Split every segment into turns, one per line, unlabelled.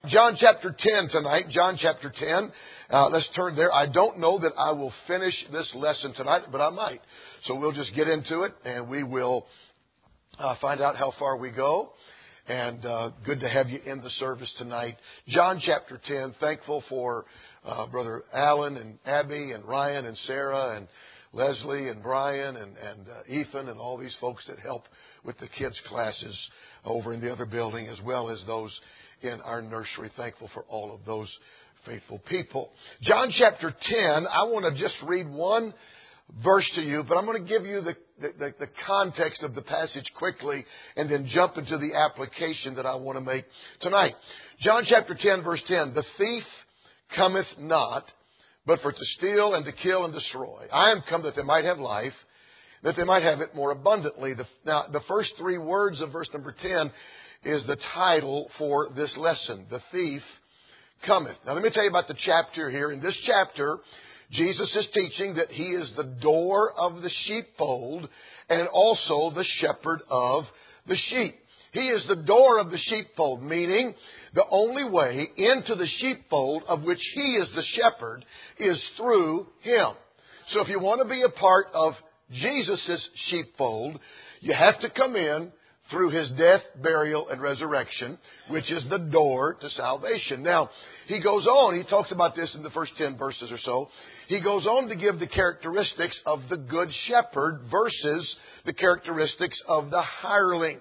John chapter 10 tonight. John chapter 10. Let's turn there. I don't know that I will finish this lesson tonight, but I might. So we'll just get into it and we will find out how far we go. And good to have you in the service tonight. John chapter 10. Thankful for Brother Alan and Abby and Ryan and Sarah and Leslie and Brian and Ethan and all these folks that help with the kids' classes over in the other building, as well as those in our nursery. Thankful for all of those faithful people. John chapter 10, I want to just read one verse to you, but I'm going to give you the context of the passage quickly and then jump into the application that I want to make tonight. John chapter 10, verse 10, the thief cometh not, but for to steal and to kill and destroy. I am come that they might have life, that they might have it more abundantly. Now, the first three words of verse number 10 is the title for this lesson. The thief cometh. Now, let me tell you about the chapter here. In this chapter, Jesus is teaching that He is the door of the sheepfold and also the shepherd of the sheep. He is the door of the sheepfold, meaning the only way into the sheepfold of which He is the shepherd is through Him. So if you want to be a part of Jesus' sheepfold, you have to come in through His death, burial, and resurrection, which is the door to salvation. Now, he goes on, he talks about this in the first 10 verses or so. He goes on to give the characteristics of the good shepherd versus the characteristics of the hireling.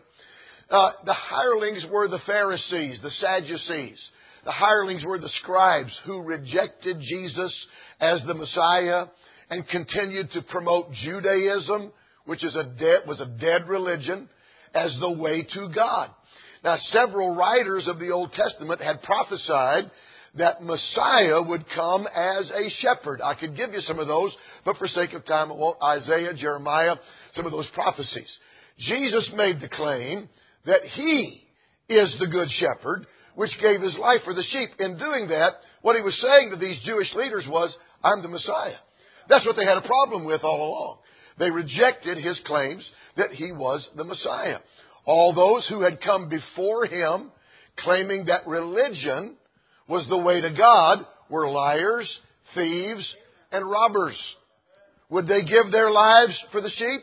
The hirelings were the Pharisees, the Sadducees. The hirelings were the scribes who rejected Jesus as the Messiah and continued to promote Judaism, which was a dead religion, as the way to God. Now, several writers of the Old Testament had prophesied that Messiah would come as a shepherd. I could give you some of those, but for sake of time, I won't. Isaiah, Jeremiah, some of those prophecies. Jesus made the claim that He is the good shepherd, which gave His life for the sheep. In doing that, what He was saying to these Jewish leaders was, I'm the Messiah. That's what they had a problem with all along. They rejected His claims that He was the Messiah. All those who had come before Him, claiming that religion was the way to God, were liars, thieves, and robbers. Would they give their lives for the sheep?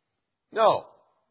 No.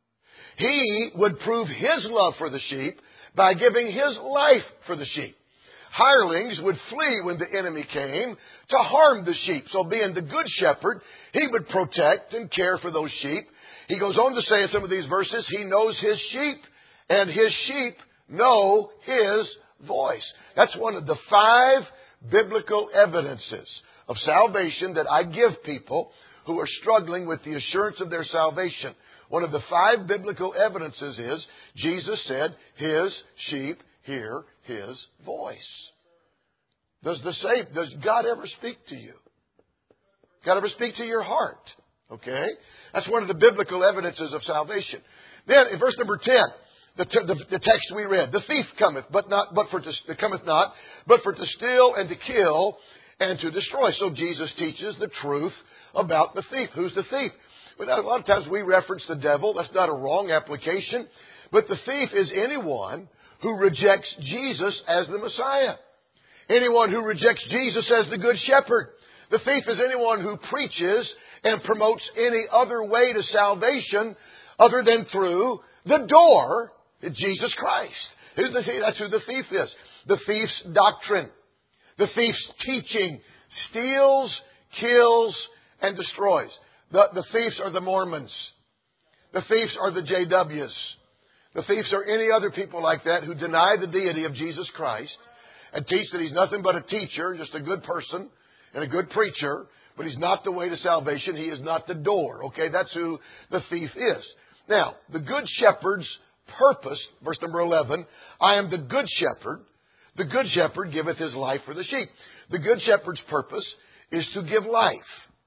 He would prove His love for the sheep by giving His life for the sheep. Hirelings would flee when the enemy came to harm the sheep. So being the good shepherd, He would protect and care for those sheep. He goes on to say in some of these verses, He knows His sheep and His sheep know His voice. That's one of the 5 biblical evidences of salvation that I give people who are struggling with the assurance of their salvation. One of the 5 biblical evidences is Jesus said, His sheep hear His voice. Does God ever speak to you? God ever speak to your heart? Okay? That's one of the biblical evidences of salvation. Then in verse number 10, the text we read, the thief cometh, cometh not, but for to steal and to kill and to destroy. So Jesus teaches the truth about the thief. Who's the thief? Well, a lot of times we reference the devil. That's not a wrong application. But the thief is anyone who rejects Jesus as the Messiah. Anyone who rejects Jesus as the good shepherd. The thief is anyone who preaches and promotes any other way to salvation other than through the door, Jesus Christ. That's who the thief is. The thief's doctrine, the thief's teaching steals, kills, and destroys. The thieves are the Mormons. The thieves are the JWs. The thieves are any other people like that who deny the deity of Jesus Christ and teach that He's nothing but a teacher, just a good person and a good preacher, but He's not the way to salvation. He is not the door. Okay, that's who the thief is. Now, the good shepherd's purpose, verse number 11, I am the good shepherd. The good shepherd giveth his life for the sheep. The good shepherd's purpose is to give life.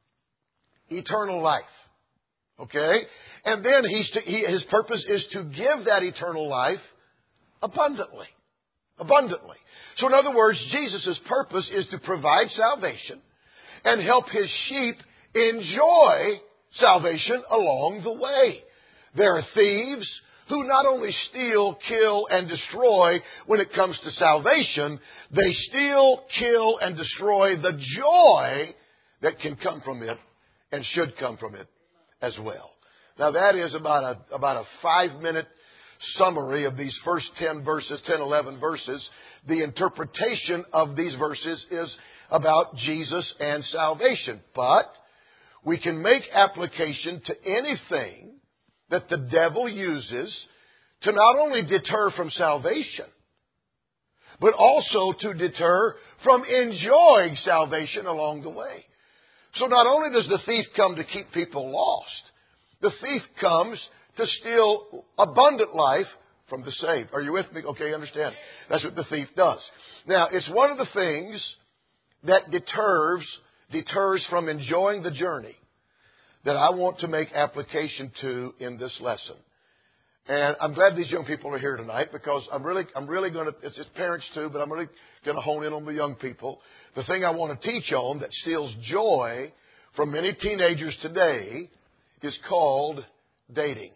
Eternal life. Okay? And then his purpose is to give that eternal life abundantly. Abundantly. So in other words, Jesus' purpose is to provide salvation and help His sheep enjoy salvation along the way. There are thieves who not only steal, kill, and destroy when it comes to salvation, they steal, kill, and destroy the joy that can come from it and should come from it as well. Now that is about a 5-minute summary of these first 10 verses, 10, 11 verses. The interpretation of these verses is about Jesus and salvation. But we can make application to anything that the devil uses to not only deter from salvation, but also to deter from enjoying salvation along the way. So not only does the thief come to keep people lost, the thief comes to steal abundant life from the saved. Are you with me? Okay, understand. That's what the thief does. Now, it's one of the things that deters from enjoying the journey that I want to make application to in this lesson. And I'm glad these young people are here tonight because I'm really going to, it's parents too, but I'm really going to hone in on the young people. The thing I want to teach on that steals joy from many teenagers today is called dating.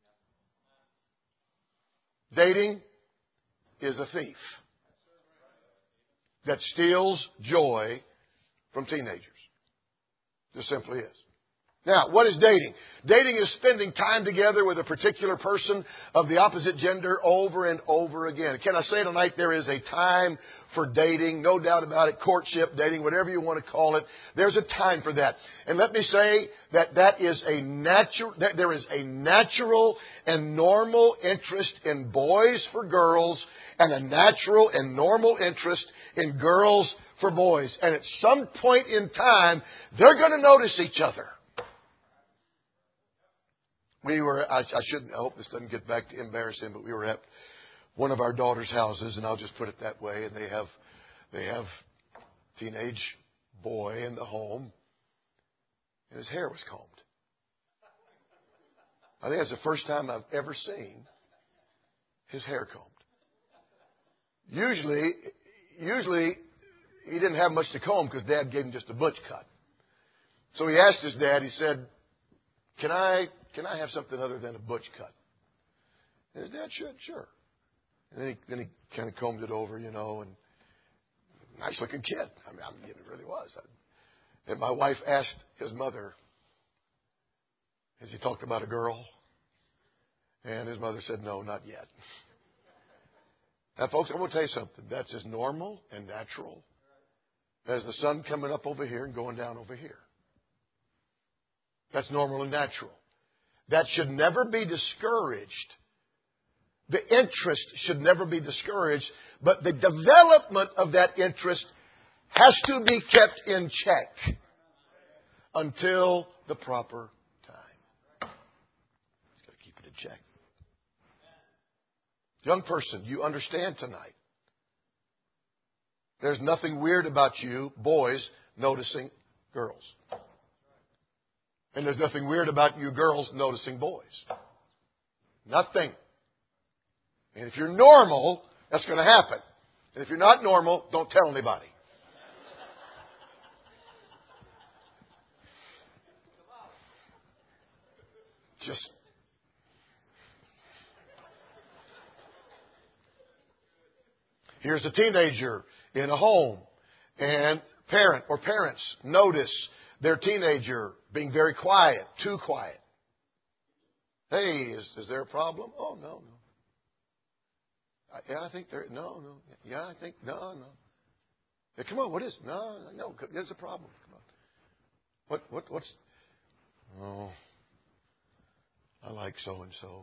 Dating is a thief that steals joy from teenagers. Just simply is. Now, what is dating? Dating is spending time together with a particular person of the opposite gender over and over again. Can I say tonight there is a time for dating? No doubt about it. Courtship, dating, whatever you want to call it. There's a time for that. And let me say that there is a natural and normal interest in boys for girls and a natural and normal interest in girls for boys. And at some point in time, they're going to notice each other. I hope this doesn't get back to embarrassing, but we were at one of our daughter's houses, and I'll just put it that way, and they have teenage boy in the home, and his hair was combed. I think that's the first time I've ever seen his hair combed. Usually he didn't have much to comb because Dad gave him just a butch cut. So he asked his dad, he said, Can I have something other than a butch cut? And his dad said, sure. And then he kind of combed it over, and nice looking kid. I mean, it really was. And my wife asked his mother, has he talked about a girl? And his mother said, no, not yet. Now, folks, I want to tell you something. That's as normal and natural as the sun coming up over here and going down over here. That's normal and natural. That should never be discouraged. The interest should never be discouraged, but the development of that interest has to be kept in check until the proper time. It's got to keep it in check. Young person, you understand tonight. There's nothing weird about you, boys, noticing girls. And there's nothing weird about you girls noticing boys. Nothing. And if you're normal, that's going to happen. And if you're not normal, don't tell anybody. Just here's a teenager in a home, and parents notice their teenager being very quiet, too quiet. Hey, is there a problem? Oh, no. Yeah, I think there. No. Yeah, I think no. Yeah, come on, what is? No. There's a problem. Come on. What's? Oh, I like so and so.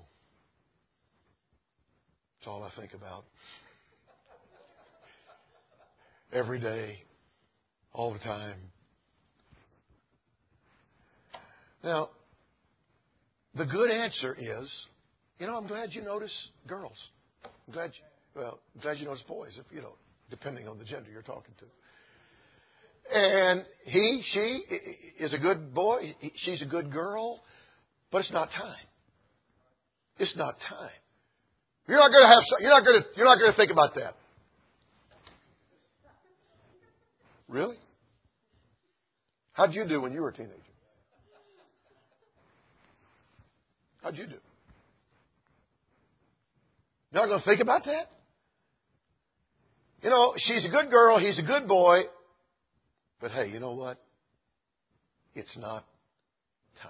That's all I think about. Every day, all the time. Now, the good answer is, I'm glad you notice girls. I'm glad you notice boys, depending on the gender you're talking to. And she is a good boy. She's a good girl, but it's not time. It's not time. You're not going to think about that. Really? How'd you do when you were a teenager? How'd you do? You're not going to think about that? You know, she's a good girl, he's a good boy. But hey, you know what? It's not time.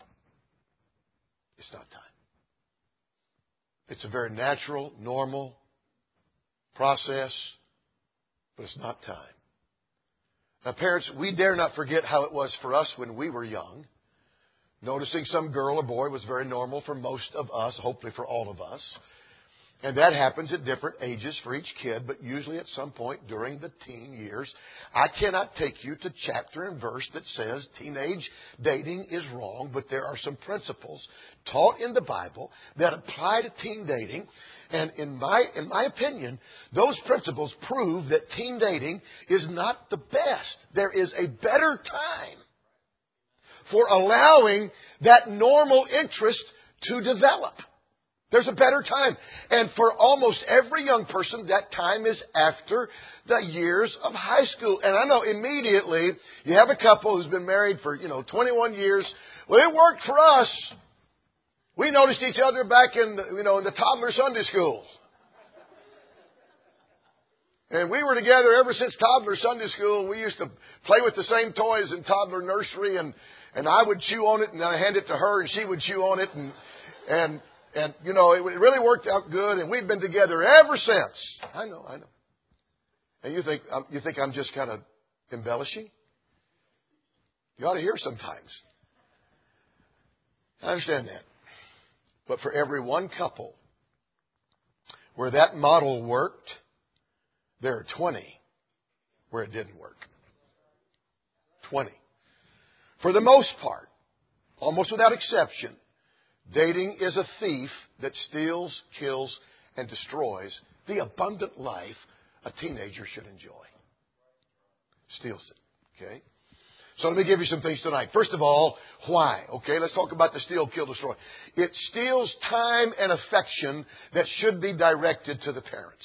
It's not time. It's a very natural, normal process, but it's not time. Now, parents, we dare not forget how it was for us when we were young. Noticing some girl or boy was very normal for most of us, hopefully for all of us. And that happens at different ages for each kid, but usually at some point during the teen years. I cannot take you to chapter and verse that says teenage dating is wrong, but there are some principles taught in the Bible that apply to teen dating. And in my opinion, those principles prove that teen dating is not the best. There is a better time for allowing that normal interest to develop. There's a better time. And for almost every young person, that time is after the years of high school. And I know immediately you have a couple who's been married for, 21 years. Well, it worked for us. We noticed each other back in the toddler Sunday school. And we were together ever since toddler Sunday school. We used to play with the same toys in toddler nursery, and I would chew on it, and then I hand it to her, and she would chew on it, and it really worked out good, and we've been together ever since. I know. And you think I'm just kind of embellishing? You ought to hear sometimes. I understand that. But for every one couple where that model worked, there are 20 where it didn't work. 20. For the most part, almost without exception, dating is a thief that steals, kills, and destroys the abundant life a teenager should enjoy. Steals it. Okay? So let me give you some things tonight. First of all, why? Okay, let's talk about the steal, kill, destroy. It steals time and affection that should be directed to the parents.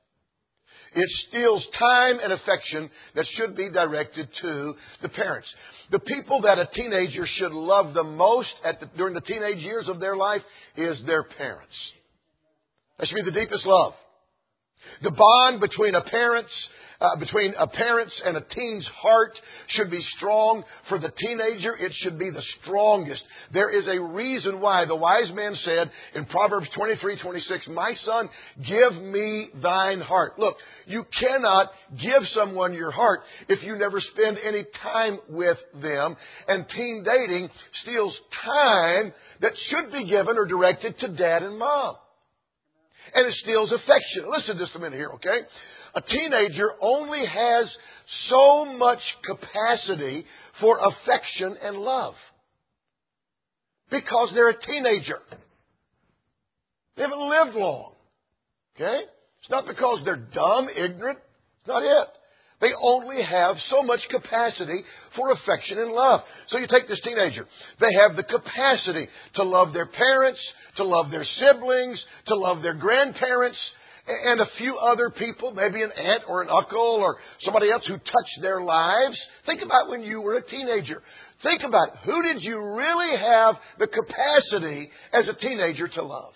It steals time and affection that should be directed to the parents. The people that a teenager should love the most during the teenage years of their life is their parents. That should be the deepest love. The bond between a parent's and a teen's heart should be strong. For the teenager, it should be the strongest. There is a reason why the wise man said in Proverbs 23:26, "My son, give me thine heart." Look, you cannot give someone your heart if you never spend any time with them. And teen dating steals time that should be given or directed to dad and mom. And it steals affection. Listen just a minute here, okay? A teenager only has so much capacity for affection and love because they're a teenager. They haven't lived long. Okay? It's not because they're dumb, ignorant. It's not it. They only have so much capacity for affection and love. So you take this teenager. They have the capacity to love their parents, to love their siblings, to love their grandparents, and a few other people, maybe an aunt or an uncle or somebody else who touched their lives. Think about when you were a teenager. Think about it. Who did you really have the capacity as a teenager to love?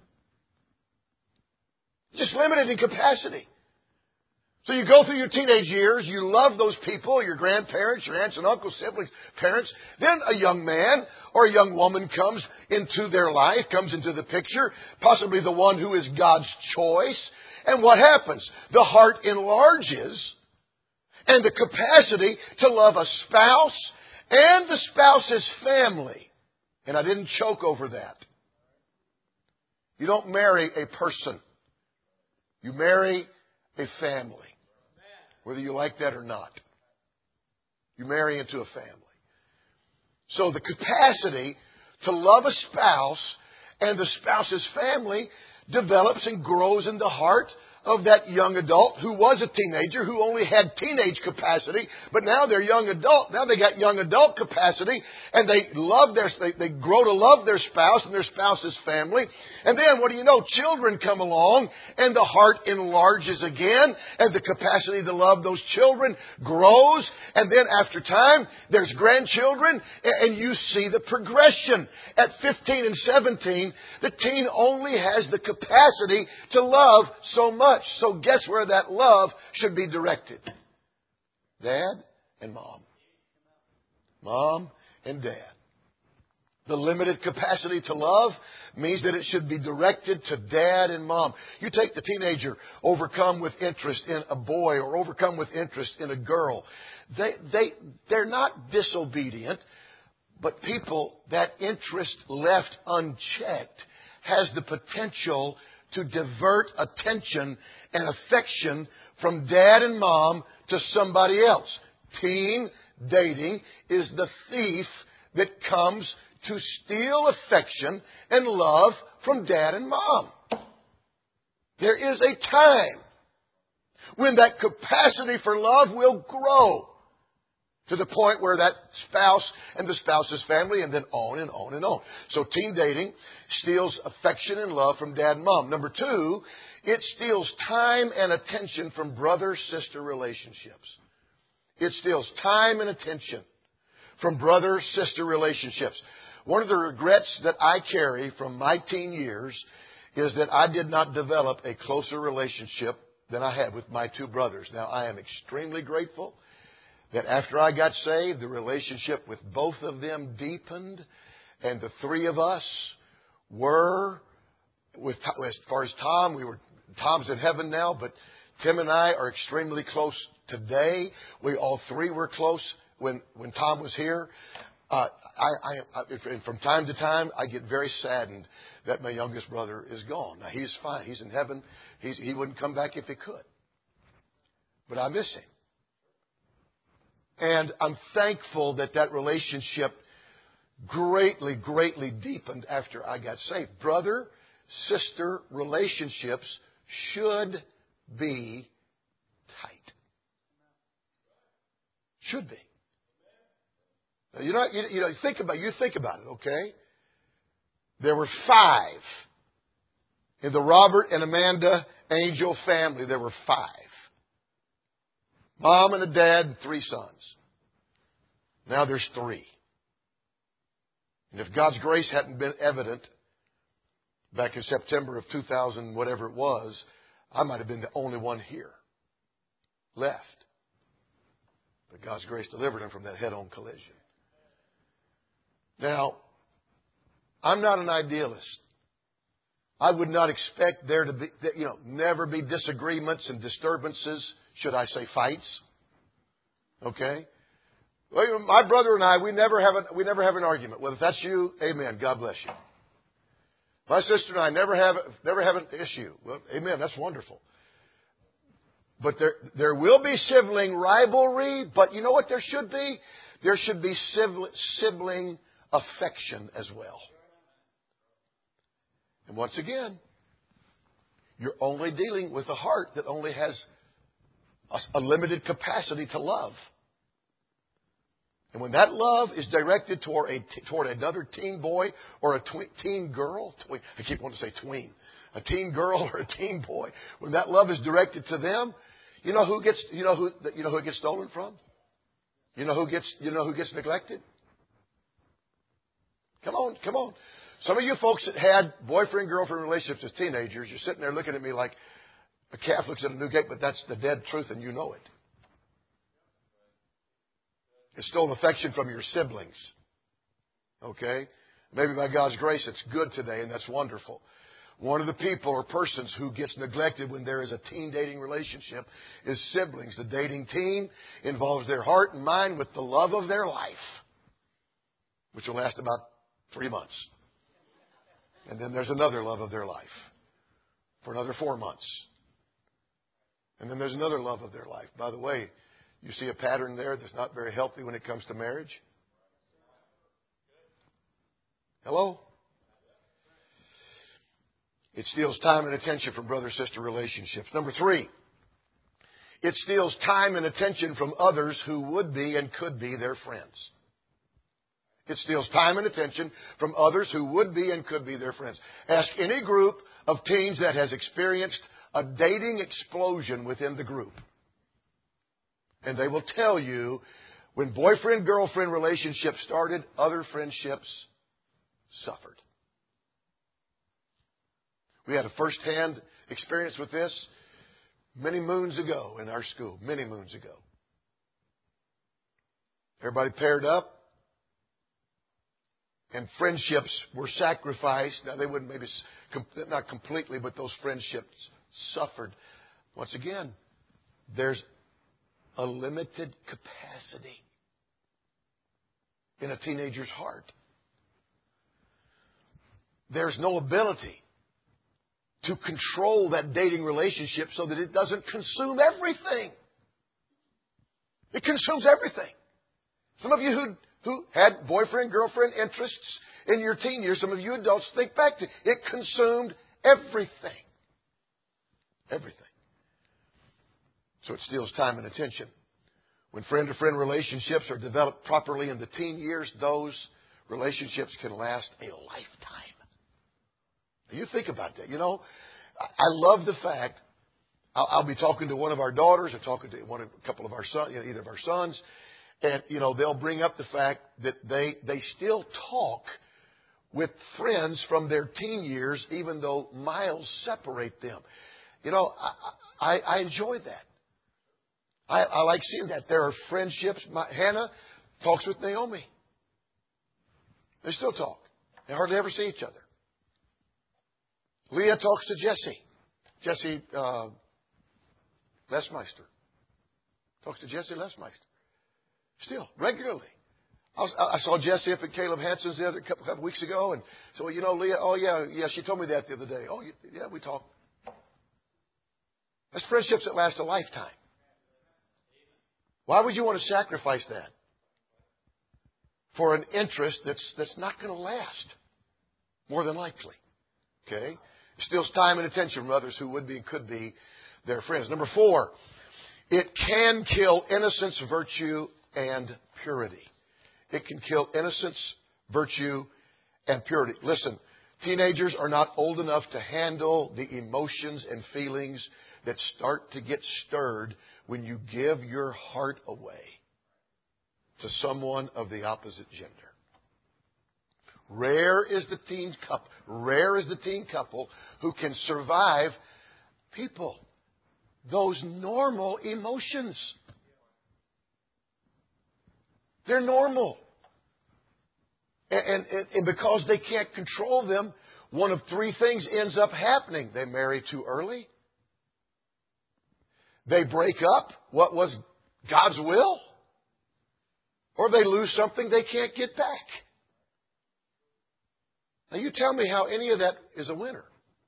Just limited in capacity. So you go through your teenage years, you love those people, your grandparents, your aunts and uncles, siblings, parents. Then a young man or a young woman comes into their life, comes into the picture, possibly the one who is God's choice. And what happens? The heart enlarges, and the capacity to love a spouse and the spouse's family. And I didn't choke over that. You don't marry a person. You marry a family. Whether you like that or not. You marry into a family. So the capacity to love a spouse and the spouse's family develops and grows in the heart of that young adult who was a teenager, who only had teenage capacity, but now they're young adult. Now they got young adult capacity, and they grow to love their spouse and their spouse's family. And then, what do you know? Children come along, and the heart enlarges again, and the capacity to love those children grows. And then after time, there's grandchildren, and you see the progression. At 15 and 17, the teen only has the capacity to love so much. So guess where that love should be directed? Dad and mom. Mom and dad. The limited capacity to love means that it should be directed to dad and mom. You take the teenager overcome with interest in a boy or overcome with interest in a girl. They're not disobedient, but people, that interest left unchecked has the potential to divert attention and affection from dad and mom to somebody else. Teen dating is the thief that comes to steal affection and love from dad and mom. There is a time when that capacity for love will grow to the point where that spouse and the spouse's family, and then on and on and on. So teen dating steals affection and love from dad and mom. Number two, it steals time and attention from brother-sister relationships. It steals time and attention from brother-sister relationships. One of the regrets that I carry from my teen years is that I did not develop a closer relationship than I had with my two brothers. Now, I am extremely grateful that after I got saved, the relationship with both of them deepened, and the three of us were, as far as Tom, Tom's in heaven now, but Tim and I are extremely close today. We all three were close when Tom was here. And from time to time, I get very saddened that my youngest brother is gone. Now, he's fine. He's in heaven. He wouldn't come back if he could. But I miss him. And I'm thankful that relationship greatly, greatly deepened after I got saved. Brother-sister relationships should be tight. Should be. Now, you think about it, okay? There were 5 in the Robert and Amanda Angel family. There were 5. Mom and a dad and 3 sons. Now there's 3. And if God's grace hadn't been evident back in September of 2000, whatever it was, I might have been the only one here left. But God's grace delivered him from that head-on collision. Now, I'm not an idealist. I would not expect there to be, never be disagreements and disturbances, should I say fights. Okay? Well, my brother and I, we never have an argument. Well, if that's you, amen. God bless you. My sister and I never have an issue. Well, amen. That's wonderful. But there will be sibling rivalry, but you know what there should be? There should be sibling affection as well. And once again, you're only dealing with a heart that only has a limited capacity to love. And when that love is directed toward another teen boy or a teen girl, I keep wanting to say tween, a teen girl or a teen boy, when that love is directed to them, you know who it gets stolen from? You know who gets neglected? Come on. Some of you folks that had boyfriend-girlfriend relationships as teenagers, you're sitting there looking at me like a calf looks at a new gate, but that's the dead truth and you know it. It's stolen affection from your siblings. Okay? Maybe by God's grace it's good today, and that's wonderful. One of the people or persons who gets neglected when there is a teen dating relationship is siblings. The dating teen involves their heart and mind with the love of their life, which will last about 3 months. And then there's another love of their life for another 4 months. And then there's another love of their life. By the way, you see a pattern there that's not very healthy when it comes to marriage? Hello? It steals time and attention from brother-sister relationships. Number 3, it steals time and attention from others who would be and could be their friends. It steals time and attention from others who would be and could be their friends. Ask any group of teens that has experienced a dating explosion within the group, and they will tell you when boyfriend-girlfriend relationships started, other friendships suffered. We had a first-hand experience with this many moons ago in our school, many moons ago. Everybody paired up, and friendships were sacrificed. Now, they wouldn't maybe, not completely, but those friendships suffered. Once again, there's a limited capacity in a teenager's heart. There's no ability to control that dating relationship so that it doesn't consume everything. It consumes everything. Some of you who had boyfriend-girlfriend interests in your teen years, some of you adults, think back to it. It consumed everything. Everything. So it steals time and attention. When friend-to-friend relationships are developed properly in the teen years, those relationships can last a lifetime. You think about that. You know, I love the fact I'll be talking to one of our daughters or talking to a couple of our sons, either of our sons, and they'll bring up the fact that they still talk with friends from their teen years, even though miles separate them. I enjoy that. I like seeing that. There are friendships. Hannah talks with Naomi. They still talk. They hardly ever see each other. Leah talks to Jesse Lesmeister. Talks to Jesse Lesmeister. Still, regularly. I saw Jesse up at Caleb Hanson's the other couple weeks ago, and so, Leah, oh, yeah, she told me that the other day. Oh, yeah, we talk. That's friendships that last a lifetime. Why would you want to sacrifice that for an interest that's not going to last? More than likely. Okay? It steals time and attention from others who would be and could be their friends. Number 4, it can kill innocence, virtue, and purity. It can kill innocence, virtue, and purity. Listen, teenagers are not old enough to handle the emotions and feelings that start to get stirred when you give your heart away to someone of the opposite gender. Rare is the teen couple who can survive those normal emotions. They're normal. And because they can't control them, one of 3 things ends up happening. They marry too early. They break up what was God's will. Or they lose something they can't get back. Now you tell me how any of that is a winner.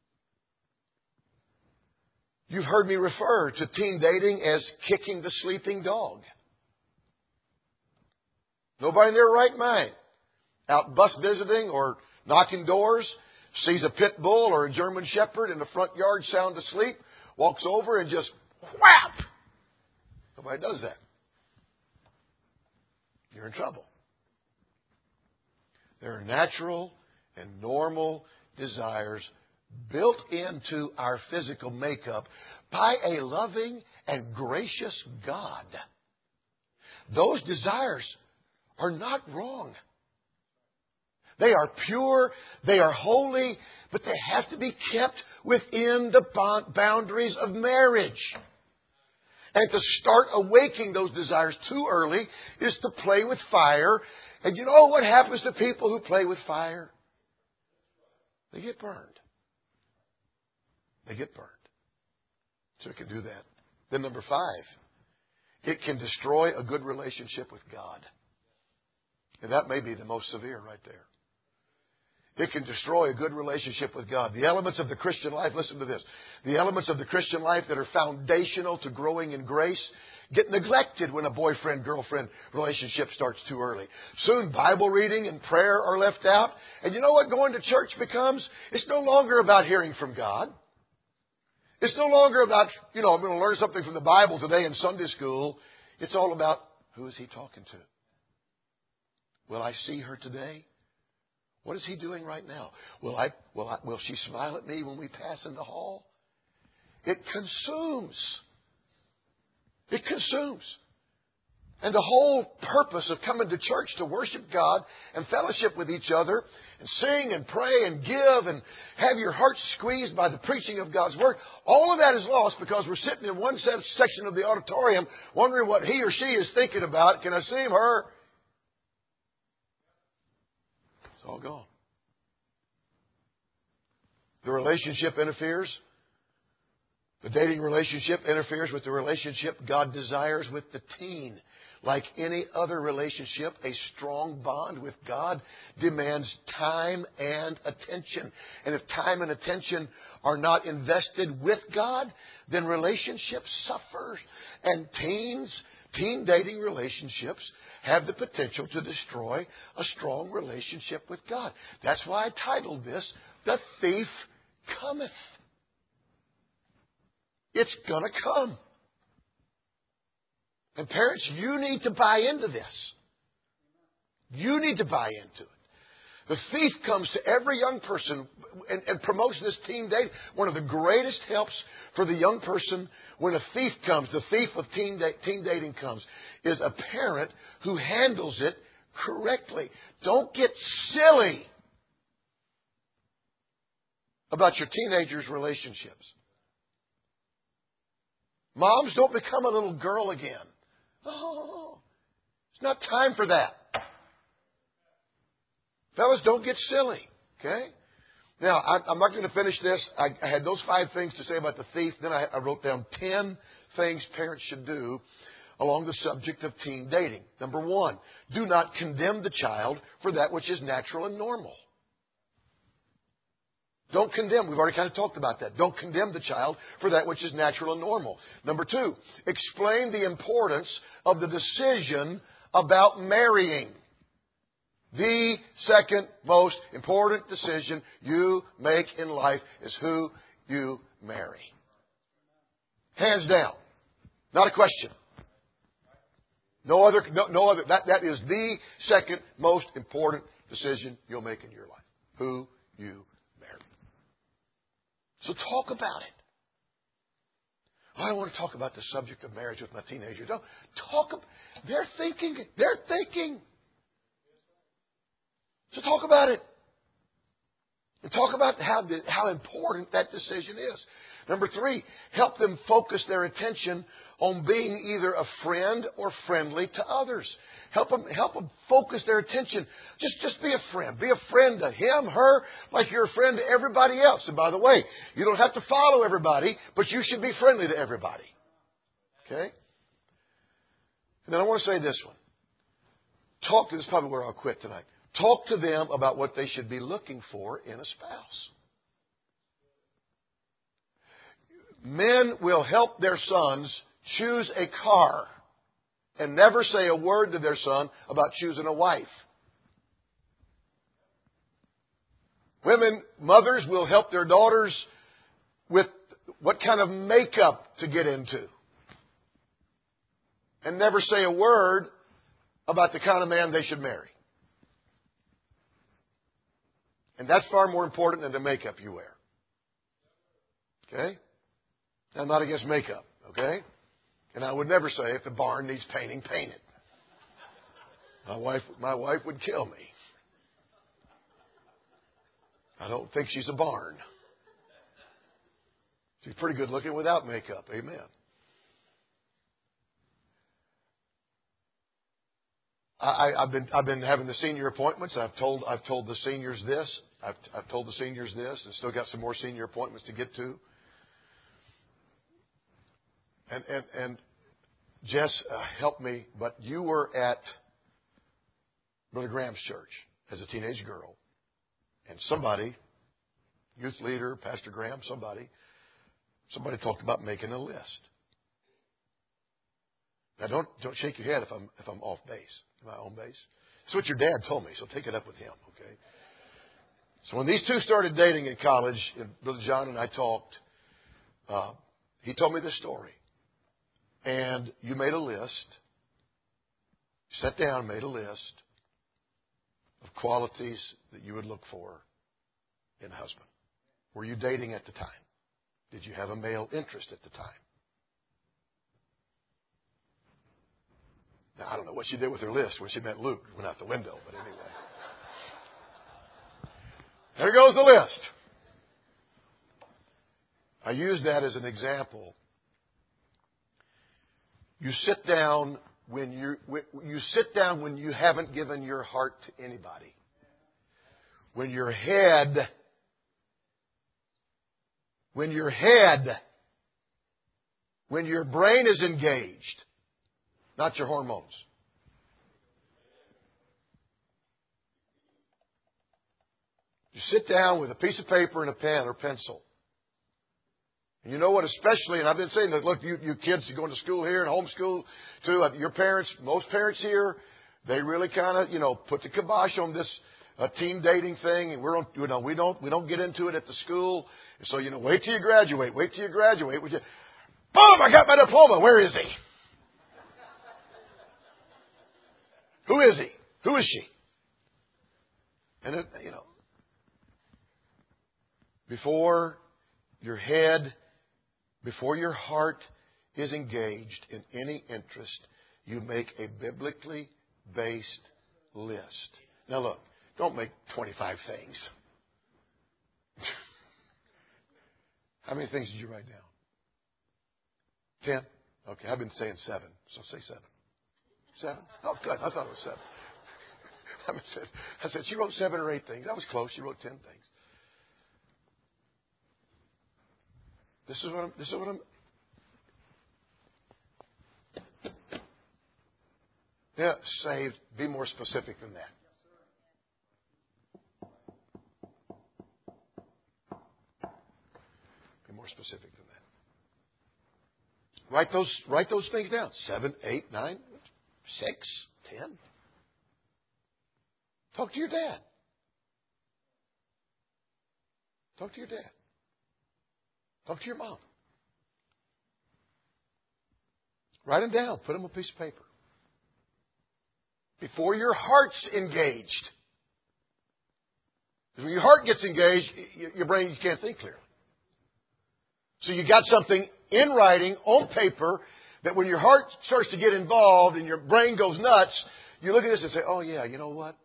You've heard me refer to teen dating as kicking the sleeping dog. Nobody in their right mind, out bus visiting or knocking doors, sees a pit bull or a German shepherd in the front yard sound asleep, walks over and just whap. Nobody does that. You're in trouble. There are natural and normal desires built into our physical makeup by a loving and gracious God. Those desires are not wrong. They are pure, they are holy, but they have to be kept within the boundaries of marriage. And to start awakening those desires too early is to play with fire. And you know what happens to people who play with fire? They get burned. They get burned. So it can do that. Then number 5, it can destroy a good relationship with God. And that may be the most severe right there. It can destroy a good relationship with God. The elements of the Christian life, listen to this. The elements of the Christian life that are foundational to growing in grace get neglected when a boyfriend-girlfriend relationship starts too early. Soon Bible reading and prayer are left out. And you know what going to church becomes? It's no longer about hearing from God. It's no longer about, I'm going to learn something from the Bible today in Sunday school. It's all about, who is he talking to? Will I see her today? What is he doing right now? Will she smile at me when we pass in the hall? It consumes. It consumes. And the whole purpose of coming to church to worship God and fellowship with each other and sing and pray and give and have your heart squeezed by the preaching of God's Word, all of that is lost because we're sitting in one section of the auditorium wondering what he or she is thinking about. Can I see him, her? It's all gone. The relationship interferes. The dating relationship interferes with the relationship God desires with the teen. Like any other relationship, a strong bond with God demands time and attention. And if time and attention are not invested with God, then relationships suffer. And teen dating relationships have the potential to destroy a strong relationship with God. That's why I titled this, The Thief Cometh. It's going to come. And parents, you need to buy into this. You need to buy into it. The thief comes to every young person and promotes this teen dating. One of the greatest helps for the young person when a thief comes, the thief of teen dating comes, is a parent who handles it correctly. Don't get silly about your teenagers' relationships. Moms, don't become a little girl again. Oh, it's not time for that. Fellas, don't get silly. Okay? Now, I'm not going to finish this. I had those 5 things to say about the thief. Then I wrote down 10 things parents should do along the subject of teen dating. Number 1, do not condemn the child for that which is natural and normal. Don't condemn. We've already kind of talked about that. Don't condemn the child for that which is natural and normal. Number 2, explain the importance of the decision about marrying. The second most important decision you make in life is who you marry. Hands down. Not a question. No other. That is the second most important decision you'll make in your life. Who you marry. So talk about it. I don't want to talk about the subject of marriage with my teenagers. No, they're thinking. So talk about it. And talk about how important that decision is. Number 3, help them focus their attention on being either a friend or friendly to others. Help them focus their attention. Just be a friend. Be a friend to him, her, like you're a friend to everybody else. And by the way, you don't have to follow everybody, but you should be friendly to everybody. Okay? And then I want to say this one. This is probably where I'll quit tonight. Talk to them about what they should be looking for in a spouse. Men will help their sons choose a car and never say a word to their son about choosing a wife. Mothers will help their daughters with what kind of makeup to get into and never say a word about the kind of man they should marry. And that's far more important than the makeup you wear. Okay? I'm not against makeup, okay? And I would never say if the barn needs painting, paint it. My wife would kill me. I don't think she's a barn. She's pretty good looking without makeup. Amen. I've been having the senior appointments. I've told the seniors this. I've told the seniors this, and still got some more senior appointments to get to. And Jess, help me, but you were at Brother Graham's church as a teenage girl. And somebody, youth leader, Pastor Graham, somebody talked about making a list. Now, don't shake your head if I'm off base. Am I on base? That's what your dad told me, so take it up with him, okay? So when these two started dating in college, and Brother John and I talked, he told me this story. And you made a list. You sat down and made a list of qualities that you would look for in a husband. Were you dating at the time? Did you have a male interest at the time? Now, I don't know what she did with her list when she met Luke. It went out the window, but anyway. There goes the list. I use that as an example. You sit down when you haven't given your heart to anybody. When your brain is engaged, not your hormones. You sit down with a piece of paper and a pen or pencil. And you know what, especially, and I've been saying that, look, you kids going to school here and homeschool too, your parents, most parents here, they really kind of, put the kibosh on this teen dating thing. And we don't get into it at the school. So, wait till you graduate. Wait till you graduate. Boom, I got my diploma. Where is he? Who is he? Who is she? And, before your heart is engaged in any interest, you make a biblically based list. Now look, don't make 25 things. How many things did you write down? 10? Okay, I've been saying 7, so say 7. 7? Oh, good. I thought it was 7. I said she wrote 7 or 8 things. That was close. She wrote 10 things. This is what I'm. Yeah, saved. Be more specific than that. Be more specific than that. Write those things down. 7, 8, 9, 6, 10. Talk to your dad. Talk to your dad. Talk to your mom. Write them down. Put them on a piece of paper. Before your heart's engaged. Because when your heart gets engaged, your brain, you can't think clearly. So you got something in writing, on paper, that when your heart starts to get involved and your brain goes nuts, you look at this and say, oh yeah, you know what?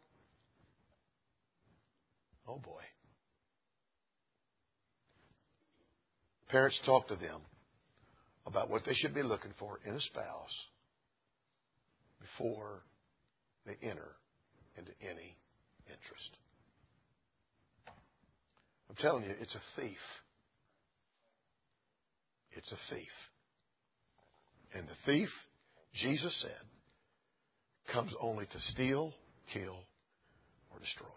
Oh boy. Parents, talk to them about what they should be looking for in a spouse before they enter into any interest. I'm telling you, it's a thief. It's a thief. And the thief, Jesus said, comes only to steal, kill, or destroy.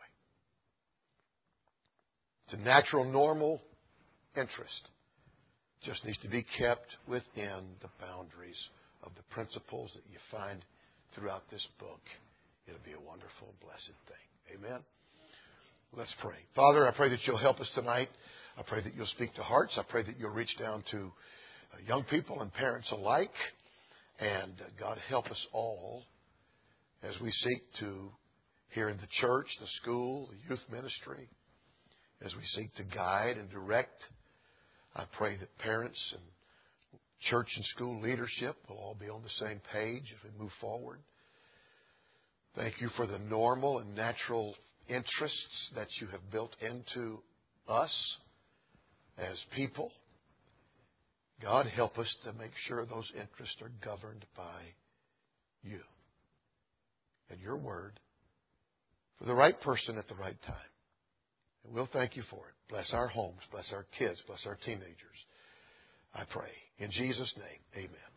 It's a natural, normal interest. Just needs to be kept within the boundaries of the principles that you find throughout this book. It'll be a wonderful, blessed thing. Amen? Let's pray. Father, I pray that you'll help us tonight. I pray that you'll speak to hearts. I pray that you'll reach down to young people and parents alike. And God, help us all as we seek to, here in the church, the school, the youth ministry, as we seek to guide and direct. I pray that parents and church and school leadership will all be on the same page as we move forward. Thank you for the normal and natural interests that you have built into us as people. God, help us to make sure those interests are governed by you and your word for the right person at the right time. And we'll thank you for it. Bless our homes, bless our kids, bless our teenagers. I pray. In Jesus' name, amen.